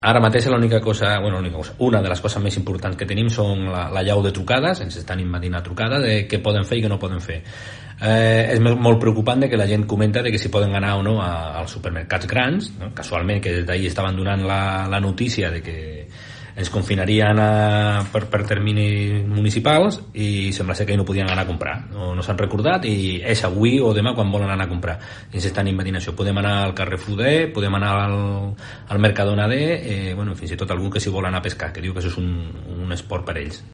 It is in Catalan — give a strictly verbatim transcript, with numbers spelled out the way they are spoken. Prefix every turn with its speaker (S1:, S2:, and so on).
S1: Ara mateix l'única cosa, bueno, l'única cosa, una de les coses més importants que tenim són la, la llau de trucades, ens estan invadint a trucada de què poden fer i què no poden fer. Eh, és molt preocupant de que la gent comenta de que si poden anar o no a, als supermercats grans, no? Casualment que des d'ahir estaven donant la, la notícia de que ens confinarien a, per, per terminis municipals i sembla ser que no podien anar a comprar, no, no s'han recordat i és avui o demà quan volen anar a comprar i ens estan invadint això. Podem anar al Carrefour D, podem anar al, al Mercadona D, eh, bueno, fins i tot algú que s'hi vol anar a pescar, que diu que això és un, un esport per ells.